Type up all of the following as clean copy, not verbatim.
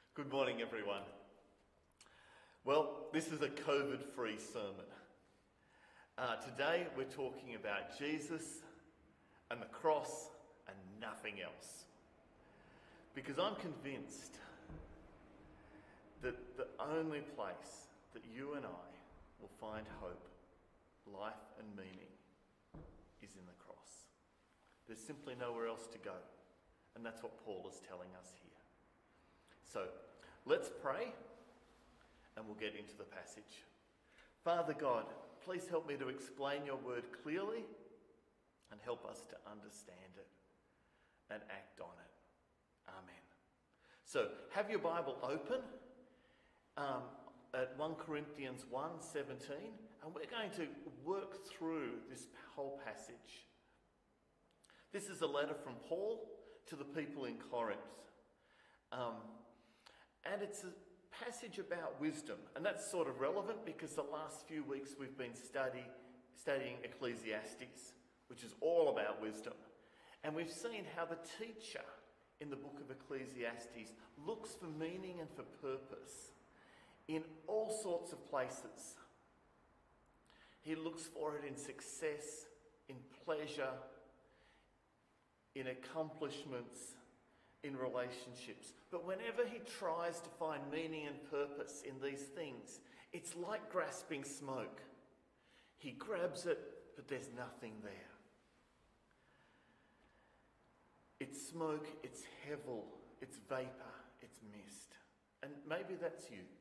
Good morning, everyone. Well, this is a COVID-free sermon. Today we're talking about Jesus and the cross and nothing else. Because I'm convinced that the only place that you and I will find hope, life and meaning is in the cross. There's simply nowhere else to go. And that's what Paul is telling us here. So, let's pray and we'll get into the passage. Father God, please help me to explain your word clearly and help us to understand it and act on it. Amen. So, have your Bible open at 1 Corinthians 1:17, and we're going to work through this whole passage. This is a letter from Paul to the people in Corinth. And it's a passage about wisdom. And that's sort of relevant because the last few weeks we've been studying Ecclesiastes, which is all about wisdom. And we've seen how the teacher in the book of Ecclesiastes looks for meaning and for purpose in all sorts of places. He looks for it in success, in pleasure, in accomplishments, in relationships. But whenever he tries to find meaning and purpose in these things, it's like grasping smoke. He grabs it, but there's nothing there. It's smoke, it's hevel, it's vapour, it's mist. And maybe that's you.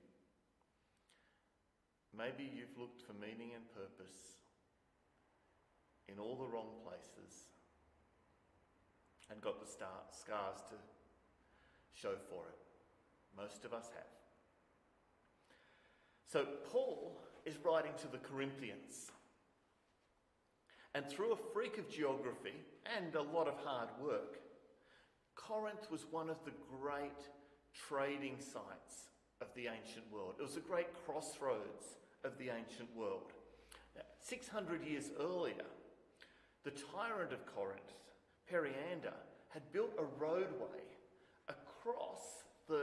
Maybe you've looked for meaning and purpose in all the wrong places and got the scars to show for it. Most of us have. So Paul is writing to the Corinthians. And through a freak of geography and a lot of hard work, Corinth was one of the great trading sites of the ancient world. It was a great crossroads of the ancient world. 600 years earlier, the tyrant of Corinth, Periander, had built a roadway across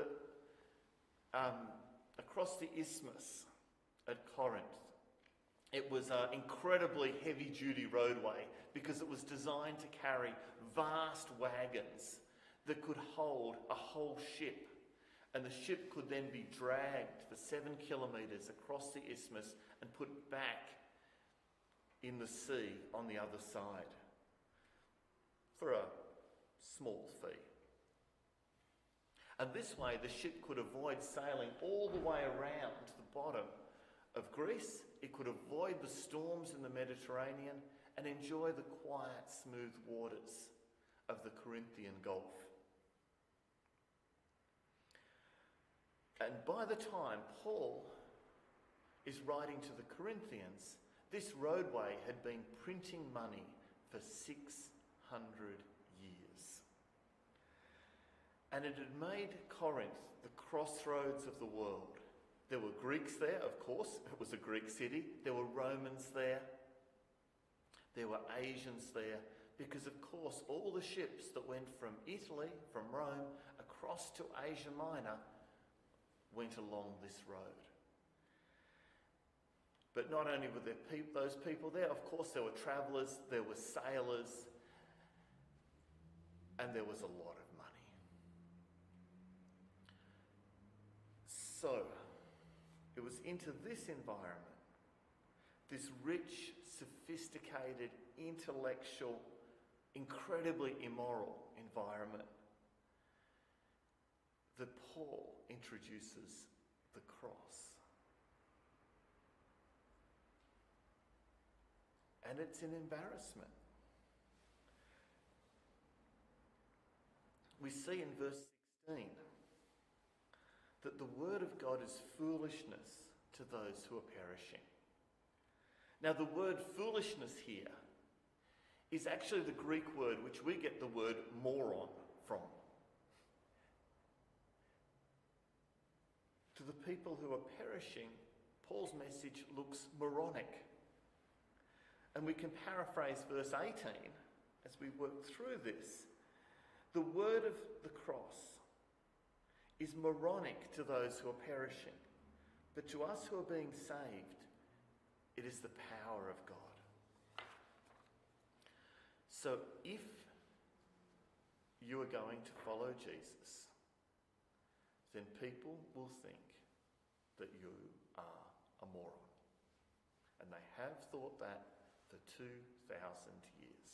the isthmus at Corinth. It was an incredibly heavy-duty roadway because it was designed to carry vast wagons that could hold a whole ship. And the ship could then be dragged for 7 kilometres across the isthmus and put back in the sea on the other side for a small fee. And this way the ship could avoid sailing all the way around to the bottom of Greece. It could avoid the storms in the Mediterranean and enjoy the quiet, smooth waters of the Corinthian Gulf. And by the time Paul is writing to the Corinthians, this roadway had been printing money for 600 years. And it had made Corinth the crossroads of the world. There were Greeks there, of course. It was a Greek city. There were Romans there. There were Asians there. Because, of course, all the ships that went from Italy, from Rome, across to Asia Minor went along this road. But not only were there those people there, of course there were travellers, there were sailors, and there was a lot of money. So, it was into this environment, this rich, sophisticated, intellectual, incredibly immoral environment, that Paul introduces the cross. And it's an embarrassment. We see in verse 16 that the word of God is foolishness to those who are perishing. Now, the word foolishness here is actually the Greek word which we get the word moron from. To the people who are perishing, Paul's message looks moronic. And we can paraphrase verse 18 as we work through this. The word of the cross is moronic to those who are perishing, but to us who are being saved, it is the power of God. So if you are going to follow Jesus, then people will think that you are a moron. And they have thought that for 2,000 years.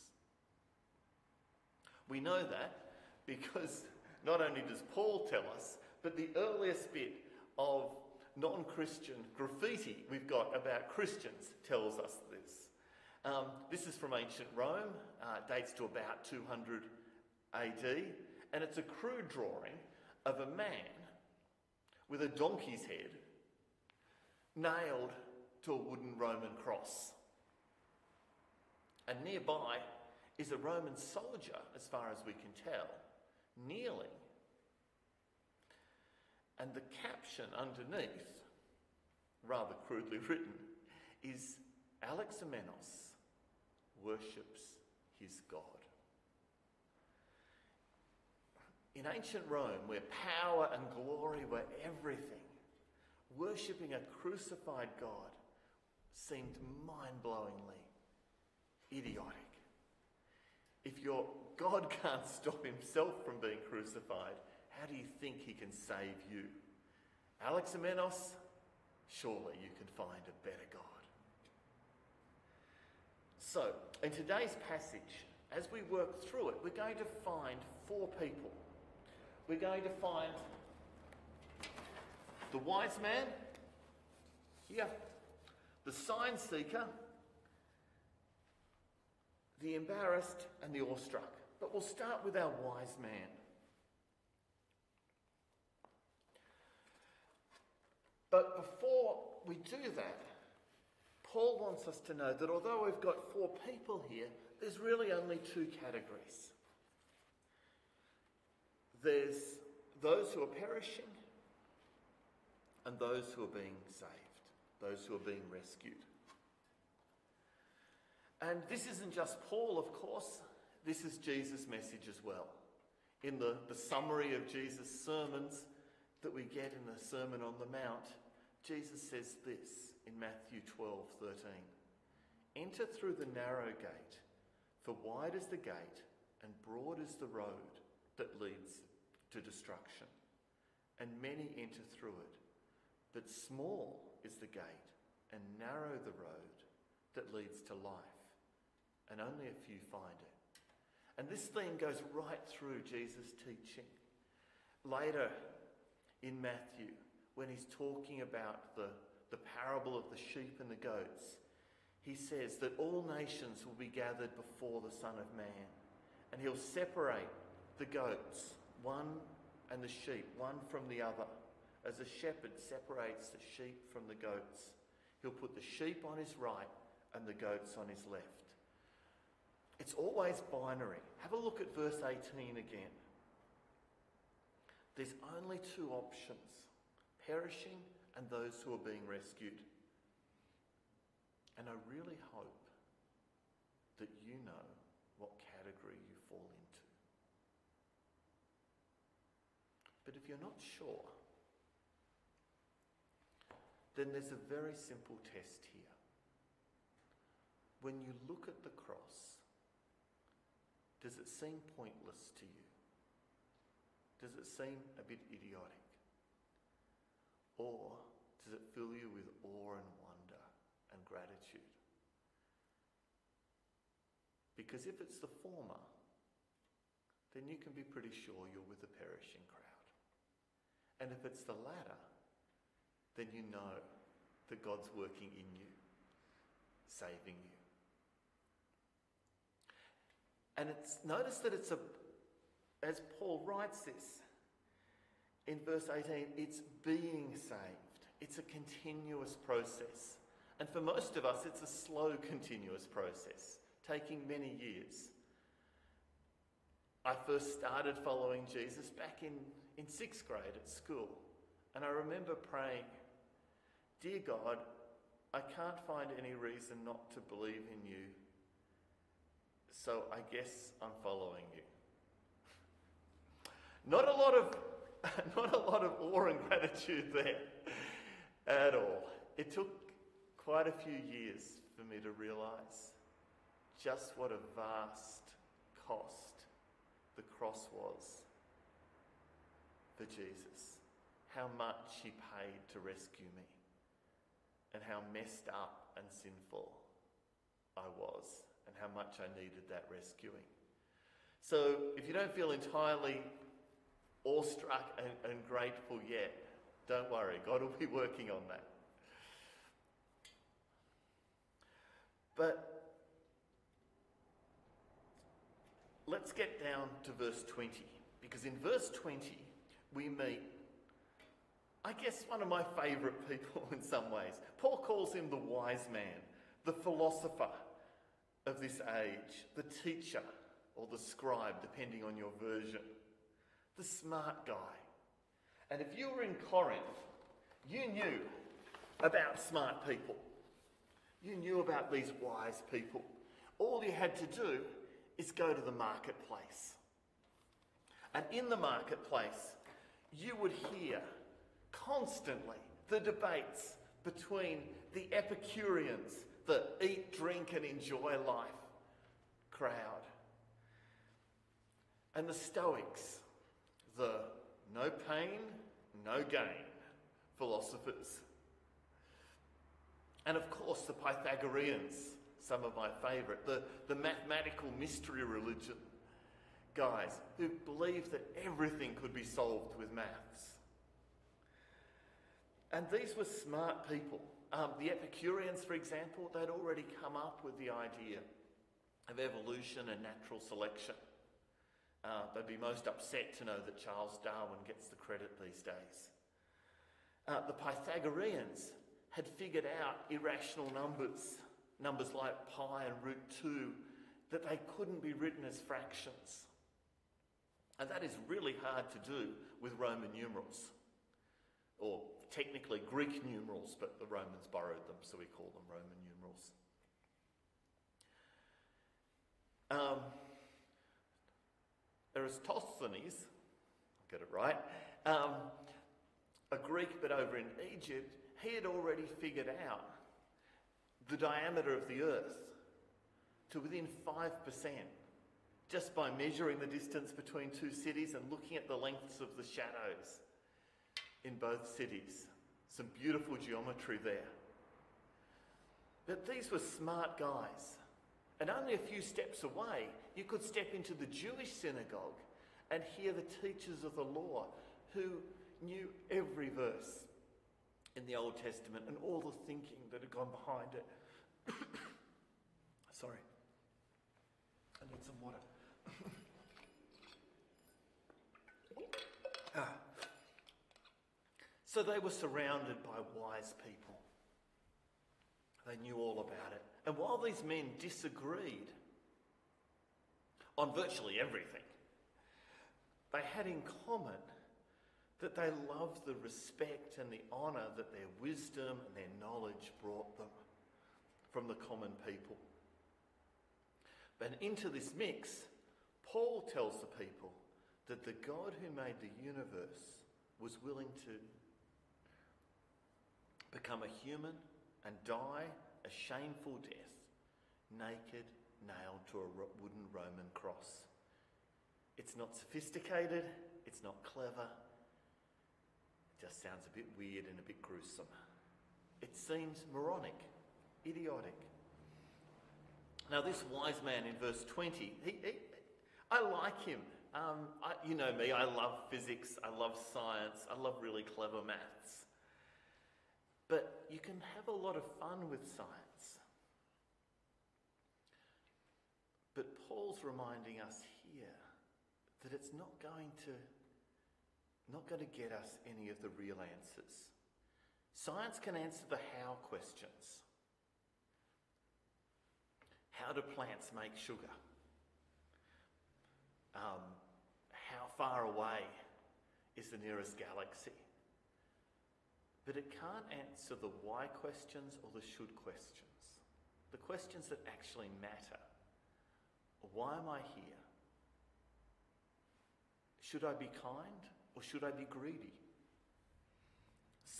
We know that because not only does Paul tell us, but the earliest bit of non-Christian graffiti we've got about Christians tells us this. This is from ancient Rome, dates to about 200 AD, and it's a crude drawing of a man with a donkey's head nailed to a wooden Roman cross. And nearby is a Roman soldier, as far as we can tell, kneeling. And the caption underneath, rather crudely written, is Alexamenos worships his God. In ancient Rome, where power and glory were everything, worshipping a crucified God seemed mind-blowingly idiotic. If your God can't stop himself from being crucified, how do you think he can save you? Alexamenos, surely you can find a better God. So, in today's passage, as we work through it, we're going to find 4 people. We're going to find the wise man, here, the sign seeker, the embarrassed, and the awestruck. But we'll start with our wise man. But before we do that, Paul wants us to know that although we've got 4 people here, there's really only 2 categories. There's those who are perishing and those who are being saved, those who are being rescued. And this isn't just Paul, of course, this is Jesus' message as well. In the summary of Jesus' sermons that we get in the Sermon on the Mount, Jesus says this in Matthew 12:13. Enter through the narrow gate, for wide is the gate and broad is the road that leads to destruction, and many enter through it. But small is the gate and narrow the road that leads to life, and only a few find it. And this theme goes right through Jesus' teaching. Later in Matthew, when he's talking about the parable of the sheep and the goats, he says that all nations will be gathered before the Son of Man, and he'll separate the goats, one and the sheep, one from the other. As a shepherd separates the sheep from the goats, he'll put the sheep on his right and the goats on his left. It's always binary. Have a look at verse 18 again. There's only 2 options, perishing and those who are being rescued. And I really hope that you know what category you fall into. But if you're not sure, then there's a very simple test here. When you look at the cross, does it seem pointless to you? Does it seem a bit idiotic? Or does it fill you with awe and wonder and gratitude? Because if it's the former, then you can be pretty sure you're with the perishing crowd. And if it's the latter, then you know that God's working in you, saving you. And notice that as Paul writes this, in verse 18, it's being saved. It's a continuous process. And for most of us, it's a slow, continuous process, taking many years. I first started following Jesus back in 6th grade at school. And I remember praying, "Dear God, I can't find any reason not to believe in you, so I guess I'm following you." Not a lot awe and gratitude there at all. It took quite a few years for me to realise just what a vast cost the cross was for Jesus. How much he paid to rescue me, and how messed up and sinful I was, and how much I needed that rescuing. So if you don't feel entirely awestruck and grateful yet, don't worry, God will be working on that. But let's get down to verse 20, because in verse 20 we meet, I guess, one of my favourite people in some ways. Paul calls him the wise man, the philosopher of this age, the teacher or the scribe, depending on your version, the smart guy. And if you were in Corinth, you knew about smart people. You knew about these wise people. All you had to do is go to the marketplace. And in the marketplace, you would hear constantly the debates between the Epicureans, the eat, drink and enjoy life crowd, and the Stoics, the no pain, no gain philosophers. And of course the Pythagoreans, some of my favourite, the mathematical mystery religion guys who believed that everything could be solved with maths. And these were smart people. The Epicureans, for example, they'd already come up with the idea of evolution and natural selection. They'd be most upset to know that Charles Darwin gets the credit these days. The Pythagoreans had figured out irrational numbers like pi and root 2, that they couldn't be written as fractions. And that is really hard to do with Roman numerals, or technically Greek numerals, but the Romans borrowed them, so we call them Roman numerals. Eratosthenes, I'll get it right, a Greek but over in Egypt, he had already figured out the diameter of the earth to within 5%, just by measuring the distance between two cities and looking at the lengths of the shadows in both cities. Some beautiful geometry there. But these were smart guys. And only a few steps away, you could step into the Jewish synagogue and hear the teachers of the law who knew every verse in the Old Testament and all the thinking that had gone behind it. Sorry. I need some water. So they were surrounded by wise people. They knew all about it. And while these men disagreed on virtually everything, they had in common that they loved the respect and the honour that their wisdom and their knowledge brought them from the common people. But into this mix, Paul tells the people that the God who made the universe was willing to become a human and die a shameful death, naked, nailed to a wooden Roman cross. It's not sophisticated, it's not clever, it just sounds a bit weird and a bit gruesome. It seems moronic, idiotic. Now this wise man in verse 20, I like him. You know me, I love physics, I love science, I love really clever maths. But you can have a lot of fun with science. But Paul's reminding us here that it's not going to get us any of the real answers. Science can answer the how questions. How do plants make sugar? How far away is the nearest galaxy? But it can't answer the why questions or the should questions. The questions that actually matter. Why am I here? Should I be kind or should I be greedy?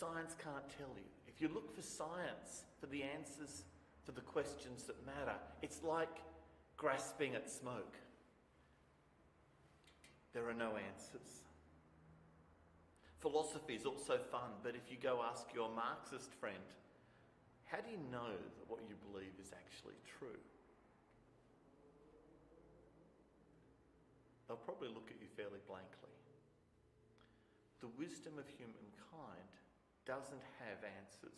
science can't tell you. If you look for science, for the answers, for the questions that matter, it's like grasping at smoke. There are no answers. Philosophy is also fun, but if you go ask your Marxist friend, how do you know that what you believe is actually true? They'll probably look at you fairly blankly. The wisdom of humankind doesn't have answers.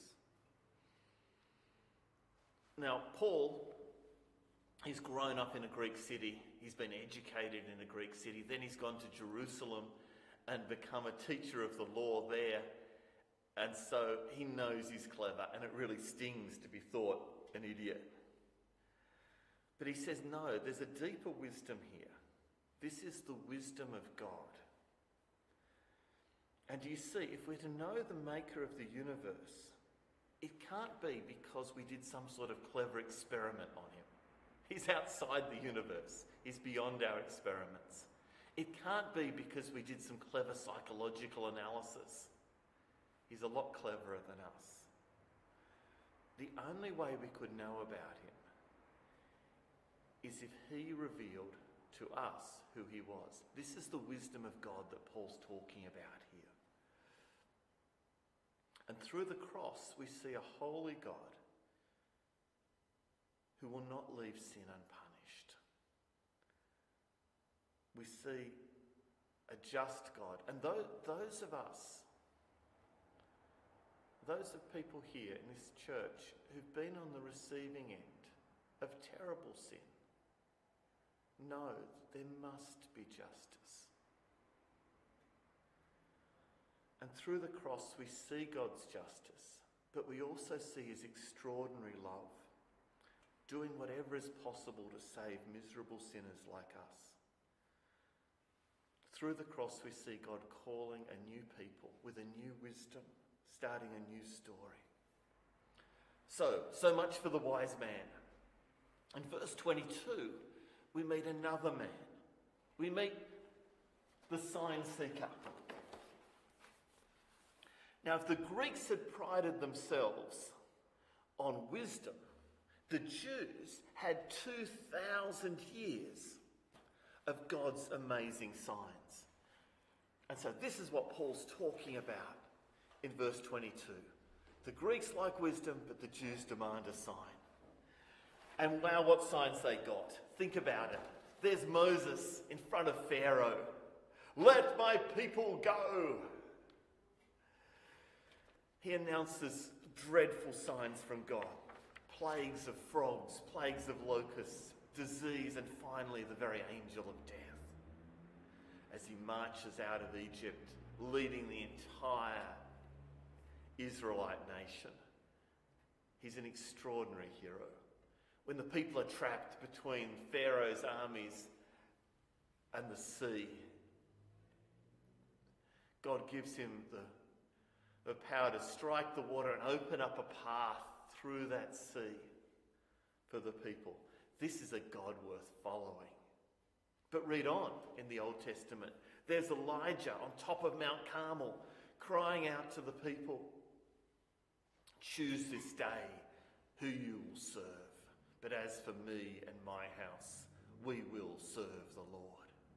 Now, Paul, he's grown up in a Greek city. He's been educated in a Greek city. Then he's gone to Jerusalem and become a teacher of the law there. And so he knows he's clever, and it really stings to be thought an idiot. But he says, no, there's a deeper wisdom here. This is the wisdom of God. And do you see, if we're to know the maker of the universe, it can't be because we did some sort of clever experiment on him. He's outside the universe. He's beyond our experiments. It can't be because we did some clever psychological analysis. He's a lot cleverer than us. The only way we could know about him is if he revealed to us who he was. This is the wisdom of God that Paul's talking about here. And through the cross, we see a holy God who will not leave sin unpunished. We see a just God. And those of people here in this church who've been on the receiving end of terrible sin, know there must be justice. And through the cross we see God's justice, but we also see his extraordinary love, doing whatever is possible to save miserable sinners like us. Through the cross we see God calling a new people with a new wisdom, starting a new story. So much for the wise man. In verse 22, we meet another man. We meet the sign seeker. Now, if the Greeks had prided themselves on wisdom, the Jews had 2,000 years of God's amazing signs. And so this is what Paul's talking about in verse 22. The Greeks like wisdom, but the Jews demand a sign. And wow, what signs they got. Think about it. There's Moses in front of Pharaoh. Let my people go. He announces dreadful signs from God. Plagues of frogs, plagues of locusts, disease, and finally the very angel of death. As he marches out of Egypt, leading the entire Israelite nation. He's an extraordinary hero. When the people are trapped between Pharaoh's armies and the sea, God gives him the power to strike the water and open up a path through that sea for the people. This is a God worth following. But read on in the Old Testament. There's Elijah on top of Mount Carmel crying out to the people, choose this day who you will serve. But as for me and my house, we will serve the Lord.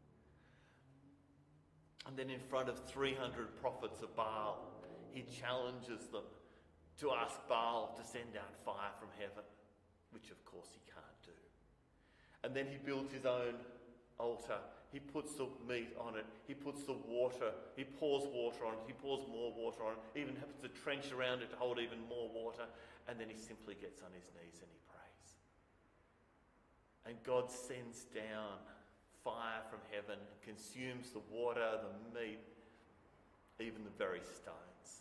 And then in front of 300 prophets of Baal, he challenges them to ask Baal to send down fire from heaven, which of course he can't do. And then he builds his own altar. He puts the meat on it. He puts the water. He pours water on it. He pours more water on it. He even puts a trench around it to hold even more water. And then he simply gets on his knees and he prays. And God sends down fire from heaven and consumes the water, the meat, even the very stones.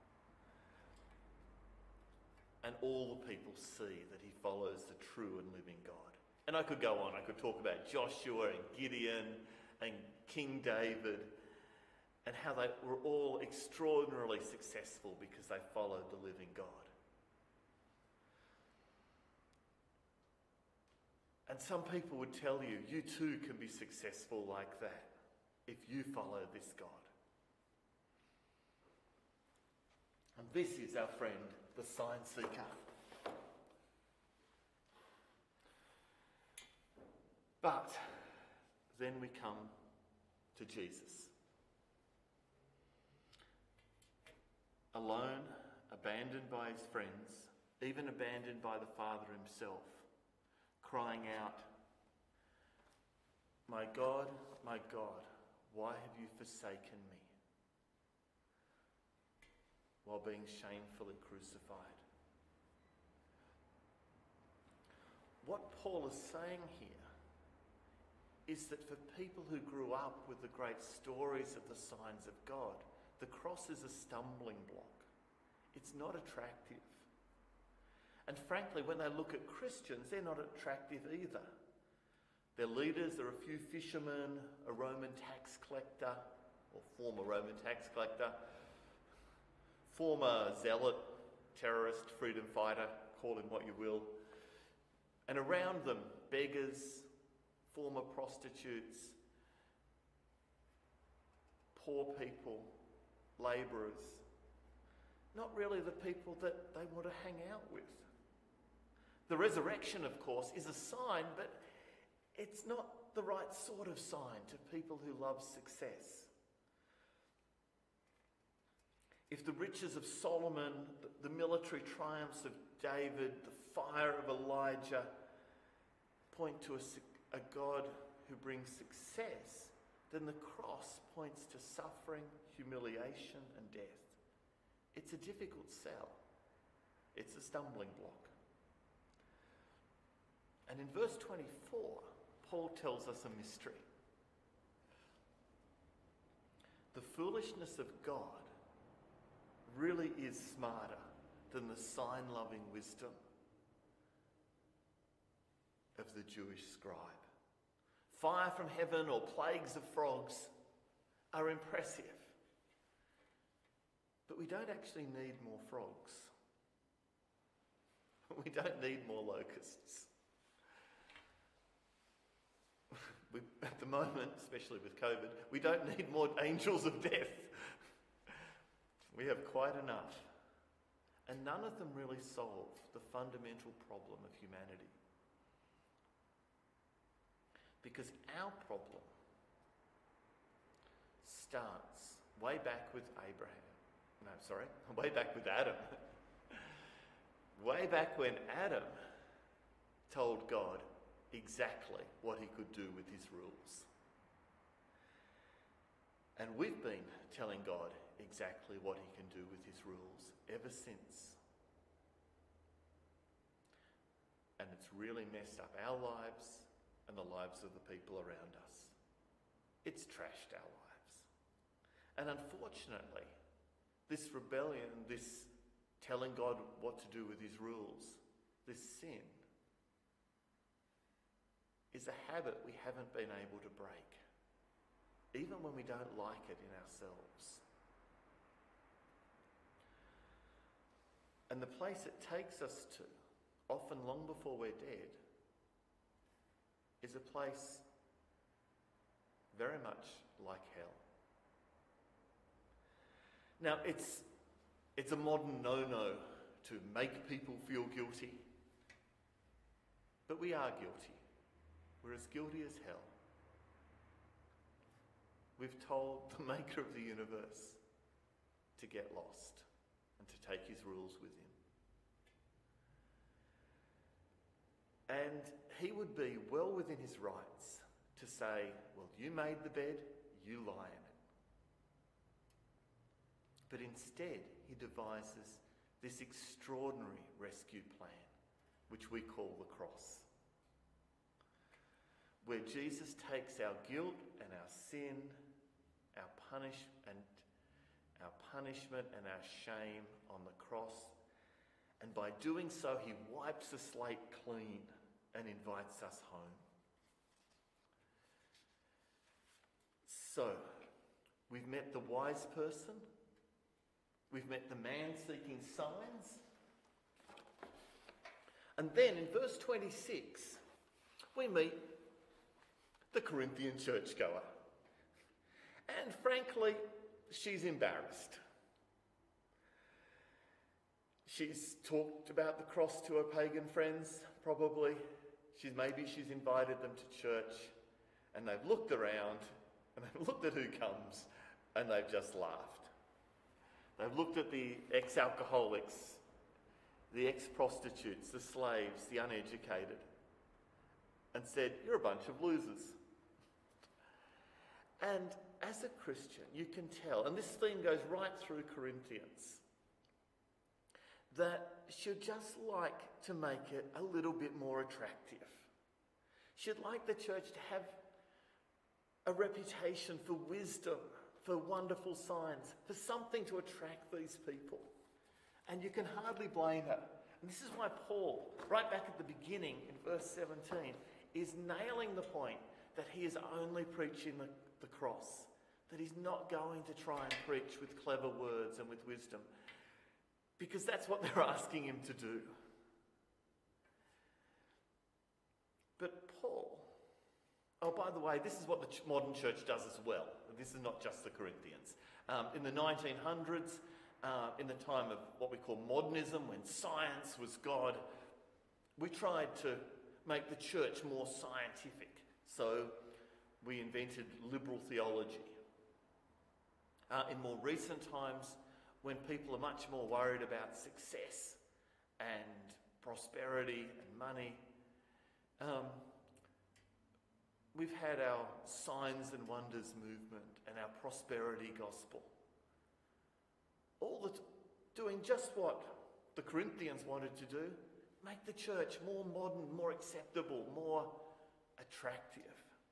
And all the people see that he follows the true and living God. And I could go on. I could talk about Joshua and Gideon and King David and how they were all extraordinarily successful because they followed the living God. And some people would tell you, you too can be successful like that if you follow this God. This is our friend, the sign seeker. But then we come to Jesus. Alone, abandoned by his friends, even abandoned by the Father himself, crying out, my God, why have you forsaken me?" while being shamefully crucified. What Paul is saying here is that for people who grew up with the great stories of the signs of God, the cross is a stumbling block. It's not attractive. And frankly, when they look at Christians, they're not attractive either. Their leaders are a few fishermen, a Roman tax collector, or former Roman tax collector, former zealot, terrorist, freedom fighter, call him what you will. And around them, beggars, former prostitutes, poor people, labourers. Not really the people that they want to hang out with. The resurrection, of course, is a sign, but it's not the right sort of sign to people who love success. If the riches of Solomon, the military triumphs of David, the fire of Elijah point to a God who brings success, then the cross points to suffering, humiliation, and death. It's a difficult sell. It's a stumbling block. And in verse 24, Paul tells us a mystery. The foolishness of God really is smarter than the sign-loving wisdom of the Jewish scribe. Fire from heaven or plagues of frogs are impressive. But we don't actually need more frogs. We don't need more locusts. At the moment, especially with COVID, we don't need more angels of death. We have quite enough. And none of them really solve the fundamental problem of humanity. Because our problem starts way back with Adam. Way back when Adam told God exactly what he could do with his rules. And we've been telling God exactly what he can do with his rules ever since. And it's really messed up our lives and the lives of the people around us. It's trashed our lives. And unfortunately, this rebellion, this telling God what to do with his rules, this sin, is a habit we haven't been able to break, even when we don't like it in ourselves. And the place it takes us to, often long before we're dead, is a place very much like hell. Now, it's a modern no-no to make people feel guilty, but we are guilty. We're as guilty as hell. We've told the maker of the universe to get lost and to take his rules with him. And he would be well within his rights to say, well, you made the bed, you lie in it. But instead, he devises this extraordinary rescue plan, which we call the cross, where Jesus takes our guilt and our sin, our punishment and our shame on the cross, and by doing so, he wipes the slate clean and invites us home. So, we've met the wise person, we've met the man seeking signs, and then in verse 26, we meet the Corinthian churchgoer. And frankly, she's embarrassed. She's talked about the cross to her pagan friends, probably. Maybe she's invited them to church, and they've looked around, and they've looked at who comes, and they've just laughed. They've looked at the ex-alcoholics, the ex-prostitutes, the slaves, the uneducated, and said, "You're a bunch of losers." And as a Christian, you can tell, and this theme goes right through Corinthians, that she'd just like to make it a little bit more attractive. She'd like the church to have a reputation for wisdom, for wonderful signs, for something to attract these people. And you can hardly blame her. And this is why Paul, right back at the beginning in verse 17, is nailing the point that he is only preaching the cross, that he's not going to try and preach with clever words and with wisdom, because that's what they're asking him to do. But Paul, oh, by the way, this is what the modern church does as well. This is not just the Corinthians. In the 1900s, in the time of what we call modernism, when science was God, we tried to make the church more scientific. So we invented liberal theology. In more recent times, when people are much more worried about success and prosperity and money, we've had our signs and wonders movement and our prosperity gospel. All doing just what the Corinthians wanted to do, make the church more modern, more acceptable, more attractive.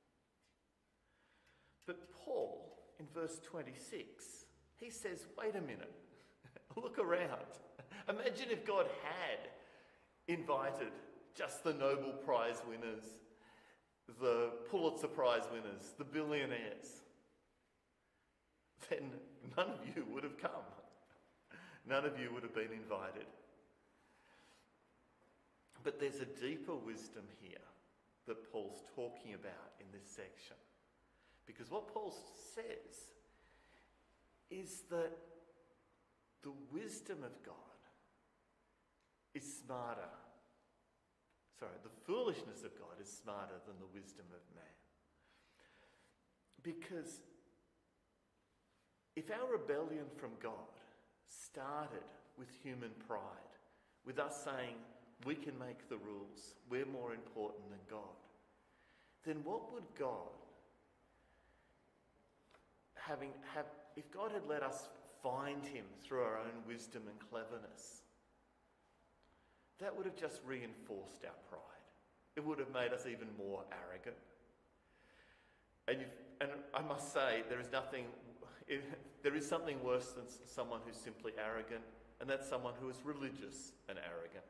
But Paul, in verse 26, he says, wait a minute, look around. Imagine if God had invited just the Nobel Prize winners, the Pulitzer Prize winners, the billionaires. Then none of you would have come. None of you would have been invited. But there's a deeper wisdom here that Paul's talking about in this section. Because what Paul says is that the wisdom of God is smarter. The foolishness of God is smarter than the wisdom of man. Because if our rebellion from God started with human pride, with us saying we can make the rules, we're more important than God, then what would God if God had let us find him through our own wisdom and cleverness? That would have just reinforced our pride. It would have made us even more arrogant. And I must say, there is something worse than someone who's simply arrogant, and that's someone who is religious and arrogant.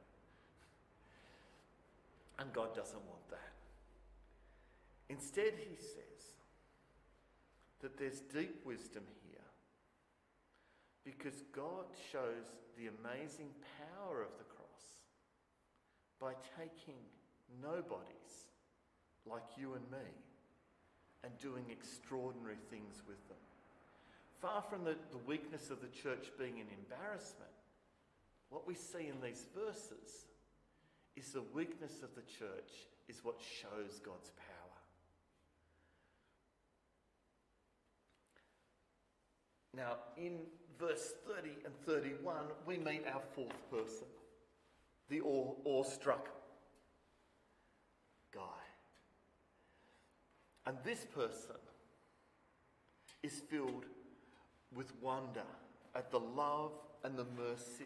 And God doesn't want that. Instead, he says that there's deep wisdom here because God shows the amazing power of the cross by taking nobodies like you and me and doing extraordinary things with them. Far from the weakness of the church being an embarrassment, what we see in these verses is the weakness of the church is what shows God's power. Now, in verse 30 and 31, we meet our fourth person, the awestruck guy. And this person is filled with wonder at the love and the mercy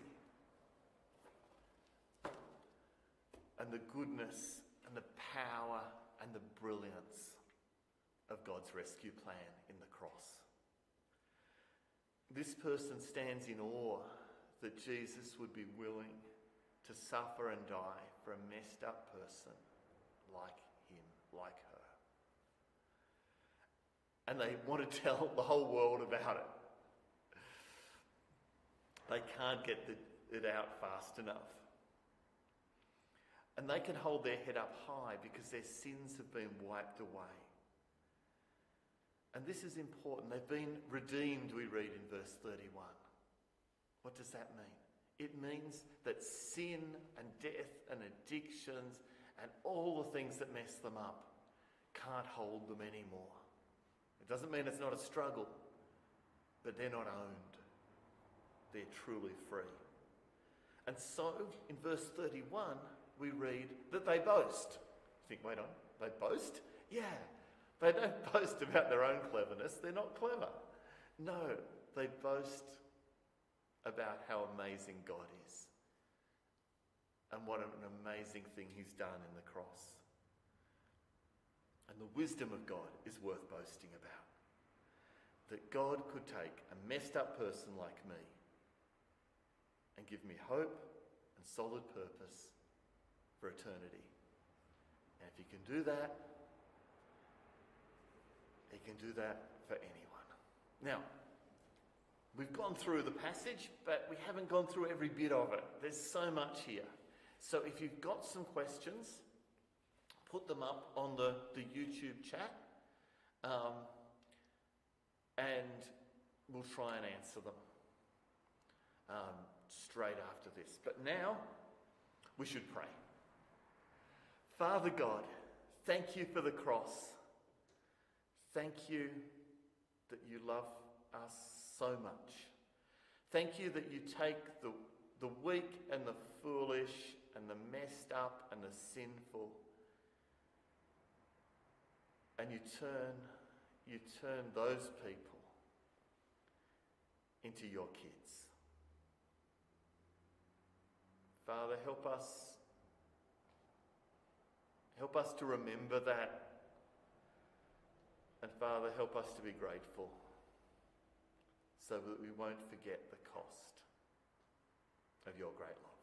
and the goodness and the power and the brilliance of God's rescue plan in the cross. This person stands in awe that Jesus would be willing to suffer and die for a messed up person like him, like her. And they want to tell the whole world about it. They can't get it out fast enough. And they can hold their head up high because their sins have been wiped away. And this is important. They've been redeemed, we read in verse 31. What does that mean? It means that sin and death and addictions and all the things that mess them up can't hold them anymore. It doesn't mean it's not a struggle, but they're not owned. They're truly free. And so, in verse 31, we read that they boast. You think, wait on, they boast? Yeah, they don't boast about their own cleverness. They're not clever. No, they boast about how amazing God is and what an amazing thing he's done in the cross. And the wisdom of God is worth boasting about. That God could take a messed up person like me and give me hope and solid purpose for eternity. And if he can do that, he can do that for anyone. Now, we've gone through the passage, but we haven't gone through every bit of it. There's so much here. So if you've got some questions, put them up on the YouTube chat, and we'll try and answer them straight after this. But now, we should pray. Father God, thank you for the cross. Thank you that you love us so much. Thank you that you take the weak and the foolish and the messed up and the sinful, and you turn those people into your kids. Father, help us to remember that. And Father, help us to be grateful so that we won't forget the cost of your great love.